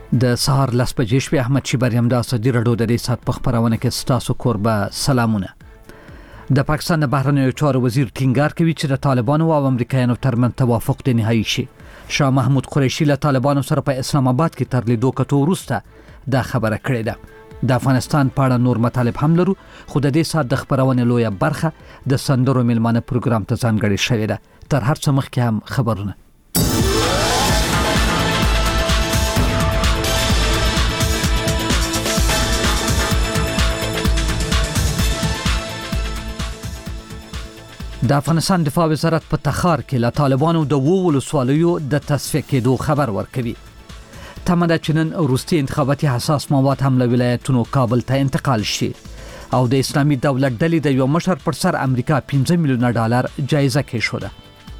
د سهار لاس بجې شوې احمد شیبریم د اسدی رډو د دې سات په خبرونه کې ستاسو کوربه سلامونه. د پاکستان د بهرنیو چارو وزیر ټینګار کوي چې د طالبانو او امریکایانو ترمنځ توافق د نهایی شي. شاه محمود قریشي له طالبانو سره په اسلام آباد کې تر لیدو کتو وروسته دا خبره کړې ده. د افغانستان په اړه نور مطالب هم لرو، خو د دې سات د خبرونه لویه برخه د سندرو میلمانه پروګرام ته ځانګړې شوې ده. تر هر څه مخکې هم خبرونه. د افغانستان دفاع وزارت په تخار کې له طالبانو د ولسوالیو د تصفیه کېدو خبر ورکوي. تمه ده چې نن وروستي انتخاباتي حساس مواد هم له ولایتونو کابل ته انتقال شي او د اسلامي دولت ډلې د یو مشر پر سر امریکا 15 میلیون ډالر جایزه کېښوده.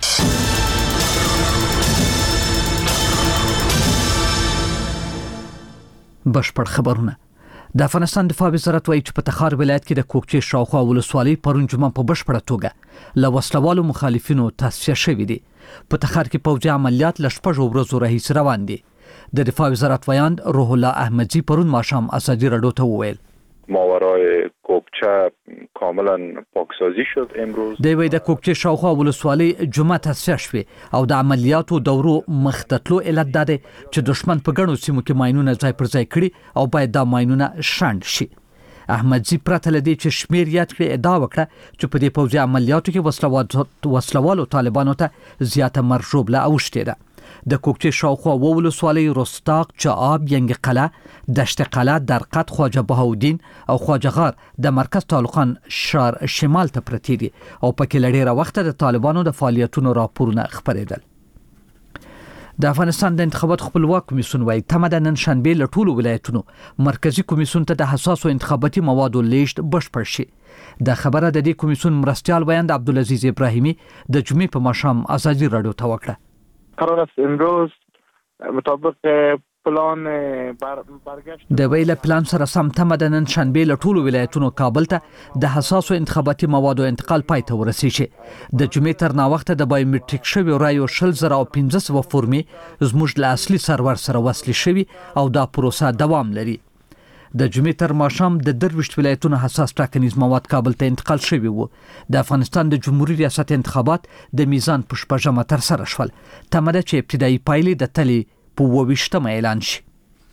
بشپړ خبرونه. د افغانستان دفاع وزارت وایي چې په تخار ولایت کې د کوکچې شاوخوا ولسوالۍ پرون جمعه په بشپړه توګه له وسلوالو مخالفینو تصفیه شوې دي. په تخار کې پوځي عملیات له 6 ورځو راهیسې روان دي. د دفاع وزارت ویاند روح الله احمدزی پرون ماښام اسدی رډو ته وویل ماورای کوکچه کاملا پاکسازی شد امروز. د وی د کوکچې شاوخوا ولسوالۍ جمعه تصفیه شوه او د عملیاتو دورو مختتلو علت ده چې دشمن په ګڼو سیمو کې ماینونه ځای پر ځای کړي او باید دا ماینونه شاند شي. احمدزی پرته لدی چې شمیر یاد کړي ادعا وکړه چې په دې پوځي عملیاتو کې وسلوالو طالبانو ته زیاته مرجوبله اوشته ده. د کوکچې شاوخوا ولسوالۍ رستاق، چعاب، ینګ قلعه، دشت قلعه، درقد، خواجه بهاودین او خواجه غار د مرکز طالقان شار شمال ته پرتی دي او پکې لډیره وخت د طالبانو د فعالیتونو راپورونه خبرېدل. د افغانستان د انتخابات خپلواک کمیسیون وايي تمه ده نن شنبه له ټولو ولایتونو مرکزی کمیسیون ته د حساسو انتخاباتي موادو لیږد بشپړ شي. د خبره د دې کمیسیون مرستیال ویاند عبدالعزیز ابراهیمی د جمعې په ماښام ازادي رادیو ته وکړه. قرار است امروز مطابق پلان برگشت د ویله پلان سره سم تمه د نن شنبه له ټولو ولایتونو کابل ته د حساسو انتخاباتي موادو انتقال پای ته ورسیږي. د جمعې تر ناوخته د بایومټریک شوی رایو 1500 فورمې زموږ له اصلي سرور سره وصل شوی او دا پروسه دوام لري. د جمعې تر ماښام د 23 ولایتونو حساس ټاکنیز مواد کابل ته انتقال شوی وو. د افغانستان د جمهوریت ریاست انتخابات د میزان په شپږمه تر سره شول. تمه ده چې ابتدایي پایلې د تلې په 28مه اعلان شي.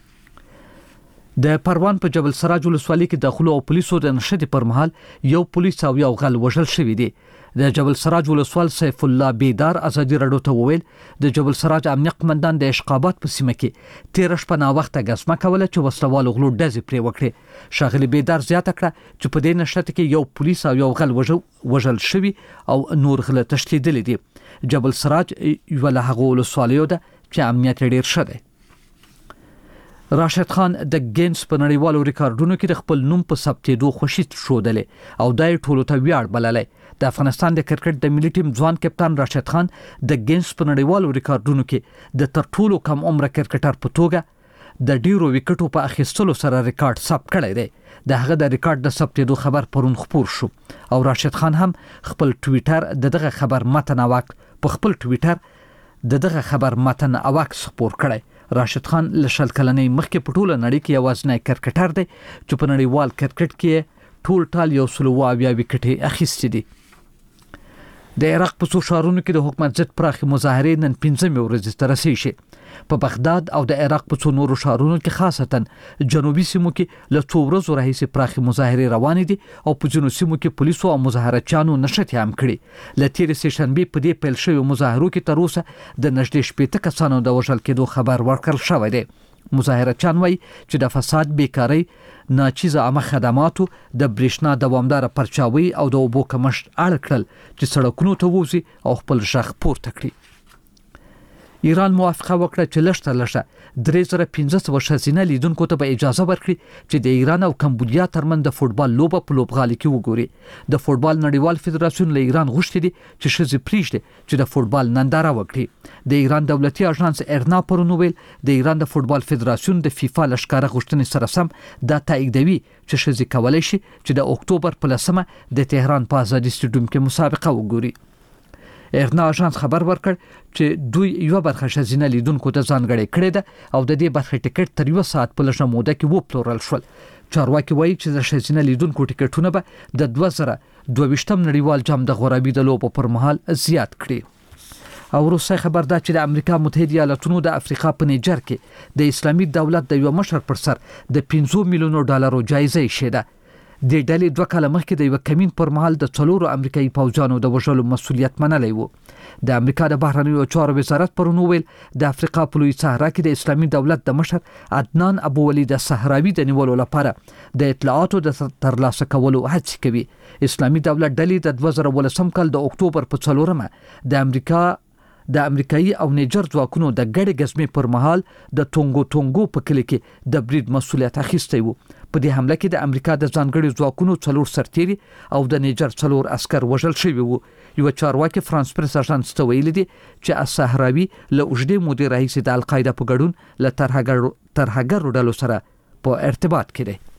د پروان په جبل سراج ولسوالۍ کې داخلو او پولیسو د نشټ پر مهال یو پولیس او یو غل وژل شوی دی. د جبل سراج ولسوال سیف الله بیدار ازادي رډو ته وویل د جبل سراج امنیه قمندان د اشقابات په سیمه کې 13 شپه نا وخت غسمه کوله چې وسلوال غلو ډزې پرې وکړي. شاغلی بیدار زیاته کړه چې په دې نشټ کې یو پولیس او یو غل وژل شوی او نور غل تشلیدل دي. جبل سراج یو له هغو ولسوالیو ده چې امنیت ډیر ښه دی. راشد خان د ګینز په نړیوالو ریکارډونو کې د خپل نوم په ثبتېدو خوشي ښودلې او دای ټولو ته ویاړ بللې. د افغانستان د کرکټ د ملي ټیم ځوان کپتان راشد خان د ګینز په نړیوالو ریکارډونو کې د تر ټولو کم عمر کرکټر په توګه د ډیرو وکټو په اخیستلو سره ریکارډ ثبت کړی دی. د هغه د ریکارډ د ثبتېدو خبر پرون خپور شو او راشد خان هم خپل ټویټر دغه خبر متن اواک په خپل ټویټر دغه خبر متن اواک خپور کړی. راشد خان له شل کلنۍ مخکې په ټوله نړۍ کې یوازینی کرکټر دی چې په نړیوال کرکټ کې ټول 120 وکټې اخیستې دي. د عراق په څو ښارونو کې د حکومت ضد پراخې مظاهرې نن 15 ورځې ته رسیږي. په بغداد او د عراق په څو نورو ښارونو کې خاصتا جنوبي سیمو کې له څو ورځو راهیسې پراخې مظاهرې روانې دي او په ځینو سیمو کې پولیسو او مظاهرچیانو نښتې هم کړي. له تېرې سې شنبې په دې پیل شویو مظاهرو کې تر اوسه د نږدې 80 کسانو د وژل کېدو خبر ورکړل شوی دی. مظاهرچیان وایي چې د فساد، بیکارۍ، ناچیزه عامه خدماتو، د برېښنا دوامداره پرچاوي او د اوبو کمښت اړ کړل چې سړکونو ته ووځي او خپل غږ پورته کړي. ایران موافقه وکړه چې لږ تر لږه 3500 ښځینه لیدونکو ته به اجازه ورکړي چې د ایران او کمبودیا ترمنځ د فوټبال لوبه په لوبغالي کې وګوري. د فوټبال نړیوال فدراسیون له ایران غوښتي دي چې ښځې پریږدي چې د فوټبال ننداره وکړي. د ایران دولتي اژانس ارنا پرون ویل د ایران د فوټبال فدراسیون د فیفا لښکاره غوښتنې سره سم دا تاییدوي چې ښځې کولای شي چې د اکتوبر په 10مه د تهران په آزادي سټیډیوم کې مسابقه وګوري. ایرنا اژانس خبر ورکړ چې دوی یو برخه ښځینه لیدونکو ته ځانګړې کړې ده او د دې برخې ټیکټ تر 1 ساعت په لږه موده کې وپلورل شول. چارواکي وایي چې د ښځینه لیدونکو ټیکټونه به د 2022 نړیوال جام د غورابي د لوبو پر مهال زیات کړي. او روسي خبر دا چې د امریکا متحده ایالاتونو د افریقا په نیجر کې د اسلامي دولت د یو مشر پر سر د 500 میلیونو ډالرو جایزه یې ده. د ډلې 2 کاله مخکې د یو کمین پر مهال د 4 امریکایي پوځیانو د وژلو مسولیت منلی وو. د امریکا د بهرنیو چارو وزارت پرون ویل د افریقا په لوی صحرا کې د اسلامي دولت د مشر عدنان ابو ولید الصحراوي د نیولو لپاره د اطلاعاتو د ترلاسه کولو هڅه کوي. اسلامي دولت ډلې د 2018 کال د اکتوبر په 4مه د امریکایي او نیجر ځواکونو د ګډې غزمې پر مهال د ټونګو په کلی کې د برید مسولیت اخیستی وو. په دې حمله کې د امریکا د ځانګړي ځواکونو 4 سرتیري او د نیجر 4 عسكر وژل شوي وو. یو چارواکي فرانس پریس اژانس ته ویلي دي چې الصحراوي له اوږدې مودې راهیسې د القاعده په ګډون له ترهګرو ډلو سره په ارتباط کې دی.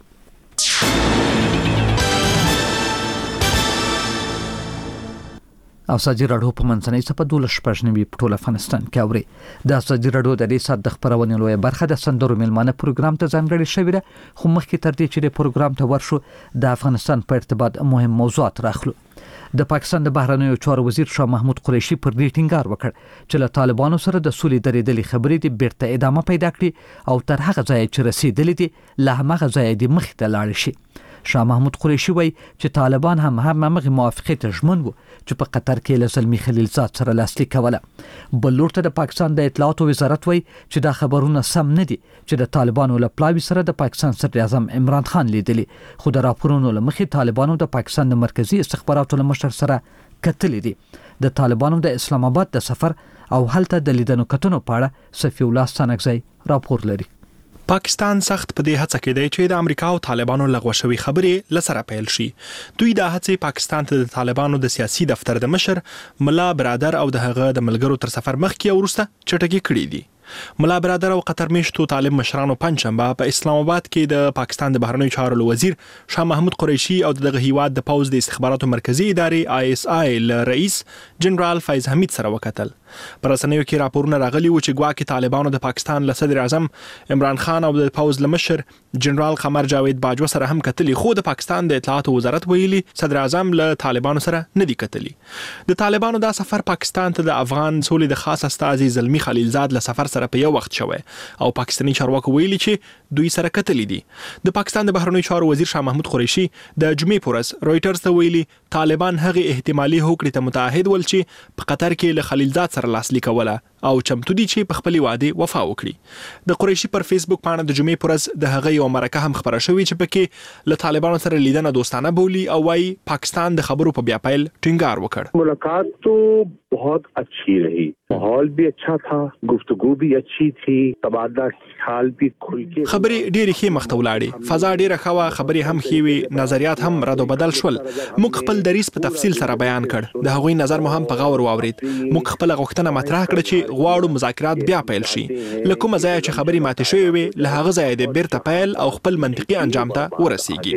او ساجي راډیو په منځنۍ صفه 12 په ټول افغانستان کې اوري. د ساجي راډیو د دې سات د خبرونې لوی برخه د سندرو ملمانه پروګرام ته ځانګړې شوې ده. خو مخکې تر دې چې د پروګرام ته ورشو د افغانستان په ارتباط مهم موضوعات راخلو. د پاکستان د بهرنیو چارو وزیر شاه محمود قریشي پر دې ټینګار وکړ چې له طالبانو سره د سولې درېدلې خبرې د بیرته ادامه پیدا کړي او تر هغه ځای چې رسیدلې دي له هغه ځای د مخ ته لاړ شي. شاه محمود قریشي وایي چې طالبان هم هغه موافقه ته ژمن وو چې په قطر کې له زلمی خلیلزاد سره لاسلیک کوله. بل لور ته د پاکستان د اطلاعاتو وزارت وایي چې دا خبرونه سم نه دي چې د طالبانو له پلاوي سره د پاکستان صدر اعظم عمران خان لیدلی. خو د راپورونو له مخې طالبانو د پاکستان د مرکزی استخباراتو له مشر سره کتلې دي. د طالبانو د اسلام آباد د سفر او هلته د لیدنو کتنو په اړه صفی الله ستانکزی راپور لري. پاکستان سخت په دې هڅه کې دی چې د امریکا او طالبانو لغوه شوی خبرې لسره پیل شي. دوی د هڅې پاکستان ته د طالبانو د سیاسي دفتر د مشر ملا برادر او د هغه د ملګرو تر سفر مخکې او وروسته چټکې کړې دي. ملا برادر او قطر میشتو طالب مشرانو پنځشنبه په اسلام آباد کې د پاکستان د بهرنیو چارو وزیر شاه محمود قریشي او دغه هیواد د پوز د استخباراتو مرکزی ادارې ISI رئیس جنرال فیض حمید سره وکتل. پر رسنیو کې راپورونه راغلي و چې ګواکې طالبانو د پاکستان له صدر اعظم عمران خان او د پوز لمشر جنرال قمر جاوید باجوه سره هم کتلي. خو د پاکستان د اطلاعاتو وزارت ویلي صدر اعظم له طالبانو سره نه دی کتلي. د طالبانو دا سفر پاکستان ته د افغان سولې د خاص استازي زلمی خلیلزاد له سفر سره په یو وخت شوی او پاکستاني چارواکو ویلي چې دوی سره کتلي دي. د پاکستان د بهرنیو چارو وزیر شاه محمود قریشي د جمعې په ورځ رويټرز ته ویلي طالبان هغه احتمالي هوکړې ته متعهد ول چې په قطر کې له خلیلزاد سره لاسلیک ولا او چمتو دي چې په خپل وعده وفا وکړي. د قریشي پر فیسبوک باندې د جمعې پر ورځ د هغه یو مرکه هم خبره شوې چې پکې له طالبانو سره لیدنه دوستانه بولی او وايي پاکستان د خبرو په بیا پیل ټینګار وکړ. मुलाकात तो बहुत अच्छी रही, माहौल भी अच्छा था, गुफ्तगू भी अच्छी थी, तबादला ख्याल भी खुल के خبرې ډېرې ښې مخ ته ولاړې. فضا ډېره ښه وه، خبرې هم ښې وې، نظریات هم رد و بدل شول. موږ خپل دریځ په تفصیل سره بیان کړ، د هغوی نظر مو هم په غور واورید. موږ خپل غوښتنه مطرح کړه چې غواړو مذاکرات بیا پیل شي. له کومه ځایه چې خبرې ماتې شوې وې له هغه ځایه د بیرته پیل او خپل منطقي انجام ته ورسیږي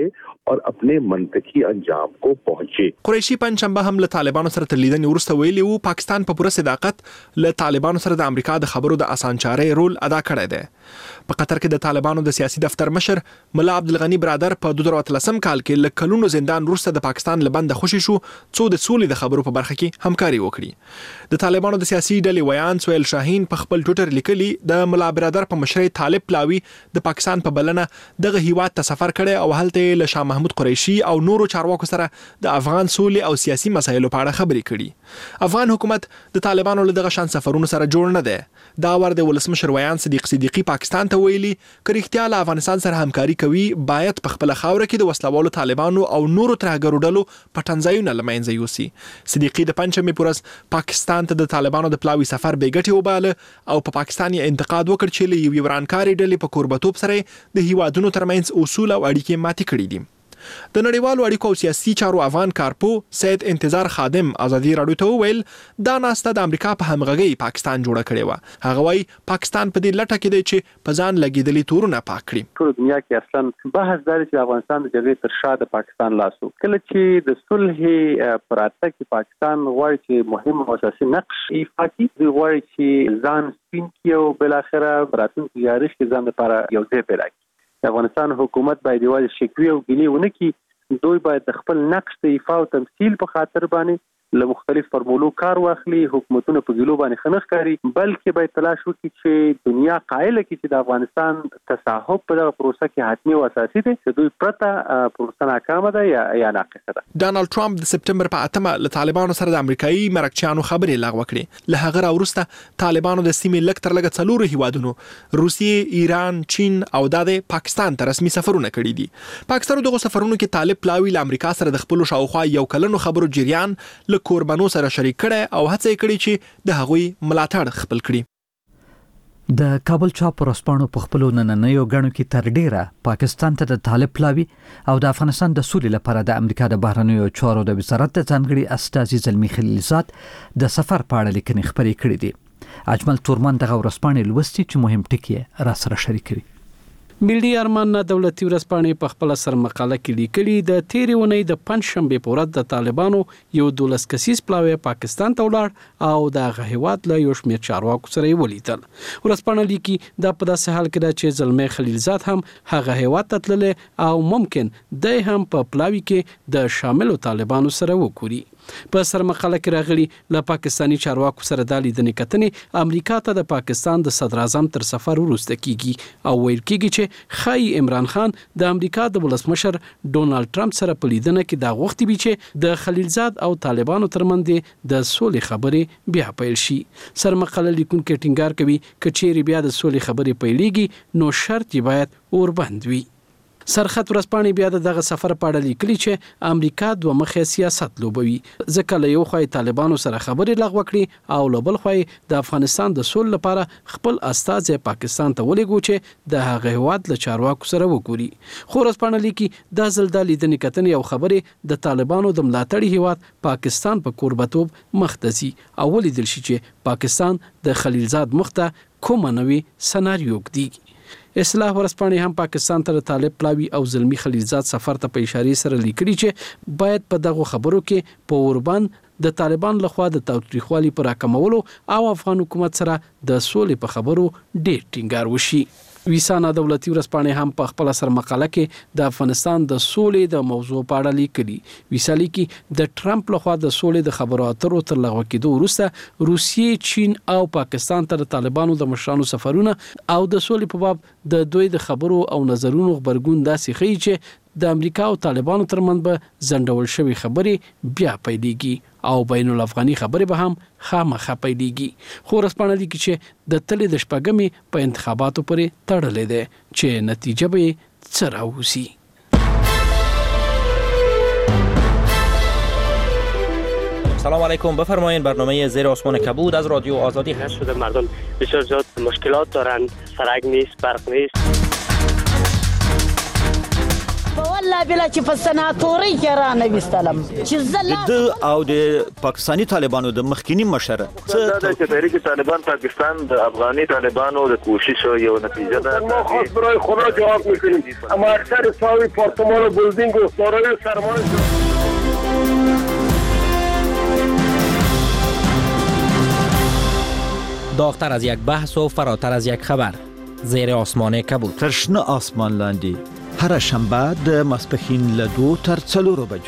और अपने منطقي انجام کو پہنچے. قریشي پنځشنبه هم له طالبانو سره تر لیدنې وروسته ویلي وو پاکستان په پوره صداقت له طالبانو سره د امریکا د خبرو د اسانچارۍ رول ادا کړی دی. په قطر کې د طالبانو د سیاسي دفتر مشر ملا عبدالغنی برادر په 2013 کال کې له کلونو زندان وروسته د پاکستان له بند خوشي شو څو د سولې د خبرو په برخه کې همکاري وکړي. د طالبانو د سیاسي ډلې ویان سویل شاهین په خپل ټویټر لیکلي د ملا برادر په مشرۍ طالب پلاوی د پاکستان په بلنه دغه هیواد ته سفر کړي او هلته له شاه محمود قریشي او نورو چارواکو سره د افغان سولې او سیاسي مسایلو په اړه خبرې کړي. افغان حکومت د طالبانو له دغه شان سفرونو سره جوړ نه دی. دا ور د ولسمشر ویان صدیقي پاکستان ته ویلي که رښتیا له افغانستان سره همکاري کوي باید په خپل خاوره کې د وسلوالو طالبانو او نورو ترهګرو ډلو پټنځایونه له منځه یوسي. صدیقي د پنځمې په ورځ پاکستان ته د طالبانو د پلاوي سفر بې ګټې وباله او په پاکستان یې انتقاد وکړ چې له یوې ورانکاري ډلې په کوربتوب سره د هیوادونو ترمنځ اصول او اړیکې ماتې کړې دي. د نړیوالو اړیکو او سیاسي چارو افغان کارپو سید انتظار خادم ازادي راډیو ته وویل دا ناسته د امریکا په همغږي پاکستان جوړه کړې و. هغه وايي پاکستان په دې لټه کې دی چې په ځان لګیدلي تورونه پاک کړي. ټول دنیا کې اصلا بحث دی چې افغانستان د جګړې تر شا د پاکستان لاسو کله چې د صلح پراته کې پاکستان غواړي چې مهم او اساسي نقش ایفا کړي، دوی غواړي چې ځان سپین کړي او بل اخره راتلونکي تاریخ کې ځان لپاره یو ځای پیدا کړي. د افغانستان حکومت باید یوازې شکوې او ګیلې ونه کړي، دوی باید د خپل نقش د ایفا او تمثيل په خاطر باندې له مختلف فرمولو کار واخلي، حکومتونه په ګلو باندې خنخ کاری، بلکې باید تلاش وکړي چې دنیا قائل کړي چې د افغانستان تصاحب په دغه پروسه کې حتمي او اساسي دی، چې دوی پرته پروسه ناکامه ده یا ناقصه ده. ډانلډ ټرمپ د سپټمبر په 8 له طالبانو سره د امریکایي مرکچیانو خبرې لغوه کړې. له هغه وروسته طالبانو د سیمې لږ تر لږه 4 هیوادونو روسیې، ایران، چین او د پاکستان ته رسمي سفرونه کړي دي. پاکستان دغه سفرونو کې طالب پلاوی له امریکا سره د خپل شاوخوا یو کلنو خبرو جریان له کوربانو سره شریک کړي او هڅه کړي چې د هغوی ملاتړ خپل کړي. د کابل چاپ ورسپانو په خپل نننیو غاڼو کې تر ډیره پاکستان ته د طالب پلاوی او د افغانستان د سولې لپاره د امریکا د بهرنیو چارو د وزارت د ځانګړي استازي زلمی خلیلزاد د سفر په اړه لیکنې خبرې کړې دي. اجمل تورمان دغه ورسپانې لوستي چې مهم ټکي را سره شریک کړي. ملي ارمان نه دولتي ورځپاڼې په خپل سر مقاله کې لیکلي د تیرې ونې د پنځشنبه په ورځ د طالبانو یو 12 کسیز پلاوی پاکستان ته ولاړ او د هیواد له یو شمېر چارواکو سره ولیدل. ورځپاڼه لیکي دا په داسې حال کې ده چې زلمی خلیلزاد هم هغه هیواد ته تللی او ممکن د هم په پلاوی کې د شاملو طالبانو سره وکوري. په سر مقاله کې راغلي له پاکستانی چارواکو سره د لیدنې کتنې امریکا ته د پاکستان د صدر اعظم تر سفر وروسته کیږي او ویل کیږي چې خای عمران خان د امریکا د ولسمشر ډونالد ټرمپ سره په لیدنه کې دا غوښتي وي چې د خلیلزاد او طالبانو ترمنځ د سولې خبرې بیا پیل شي. سر مقاله لیکونکي ټینګار کوي کچېری بیا د سولې خبرې پیلېږي نو شرط یې باید اوربند وي. سرخط ورځپاڼې بیا دغه سفر په اړه لیکلي چې امریکا دوه مخې سیاست لوبوي، ځکه له یو خوا طالبانو سره خبرې لغوه کړي او له بل خوا د افغانستان د سولې لپاره خپل استازي پاکستان ته ولېږو چې د هغه هیواد له چارواکو سره وګوري. خو ورځپاڼه لیکي دا ځل د لیدنې کتنې او خبرې د طالبانو د ملاتړي هیواد پاکستان په کوربتوب مخ ته ځي او ولیدل شي چې پاکستان د خلیلزاد مخته کومه نوې سناریو ږدي. اصلاح ورځپاڼې هم پاکستان ته طالب پلاوی او زلمی خلیلزاد سفر ته په اشاره سره لیکلي چې باید په دغه خبرو کې په اوربان د طالبان لخوا د تاوتریخوالي پر راکمولو او افغان حکومت سره د سولې په خبرو ډېر ټینګار وشي. ویسانا دولتي ورځپاڼې هم په خپل سر مقاله کې د افغانستان د سولې د موضوع په اړه لیکلي. ویسالي کې د ټرمپ لخوا د سولې د خبرو اترو تر لغوه کېدو وروسته روسیې، چین او پاکستان ته د طالبانو د مشرانو سفرونه او د سولې په باب د دوی د خبرو او نظرونو خبرګون داسې ښیي چې د امریکا او طالبانو ترمنځ به ځنډول شوی خبرې بیا پیلېږي او بین الافغاني خبرې به هم خامخا پیلېږي. خو ورځپاڼه لیکي چې د تلې د شپږمې په انتخاباتو پورې تړلې ده چې نتیجه به څه راوځي. سلام علیکم، بفرمایید. برنامه زیر آسمان کبود از رادیو آزادی هست. شده مردم بسیار زیاد مشکلات دارن، سرک نیست، برق نیست. والله بلا چې په سناتوري کې را نه وستلم چې د او د پاکستانی طالبانو د مخکینی مشر څه د تحریک طالبان پاکستان د افغاني طالبانو د کوشش یو نتیجه ده. ما خاص برای خدا جواب میکنیم، اما اکثر ساوی پارتمان و بلدینگ و دارای سرمایه داغتر از یک بحث و فراتر از یک خبر. زیر آسمان کبود. ترشنه آسمان لاندی هر شنبه د ماسپښین له 2 تر 4 بجو.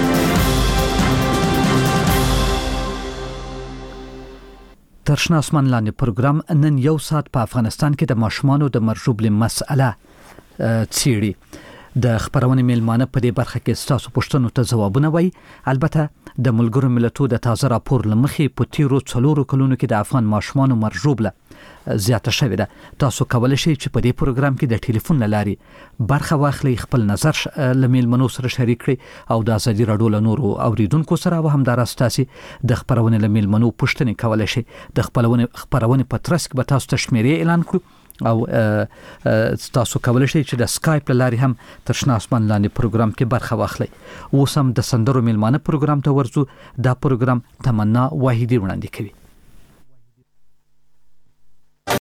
ترشنه آسمان لاندې پروګرام نن یو ساعت په افغانستان کې د ماشومانو د مرجوب مسأله څیړي. د خبرونې میلمانه په دې برخه کې تاسو پوښتنو ته ځوابونه وایي. البته د ملګرو ملتونو د تازه راپور لمخې په تیرو 4 کلونو کې د افغان ماشومانو مرجوب له زیاته شوې ده. تاسو کولای شئ چې په دې پروګرام کې د ټلیفون لارې برخه واخلئ، خپل نظر له میلمنو سره شریک کړئ او د ازادي راډیو له نورو اوریدونکو سره او همداراز تاسو د خبرونې له میلمنو پوښتنې کولای شئ. د خپرونې په ترڅ کې به تاسو ته شمیرې اعلان کړو او تاسو کولای شئ چې د اسکایپ لارې هم تر شنه اسمان لاندې پروګرام کې برخه واخلئ. اوس هم د سندرو میلمانه پروګرام ته ورځو. دا پروګرام تمنا واحدی وړاندې کوي.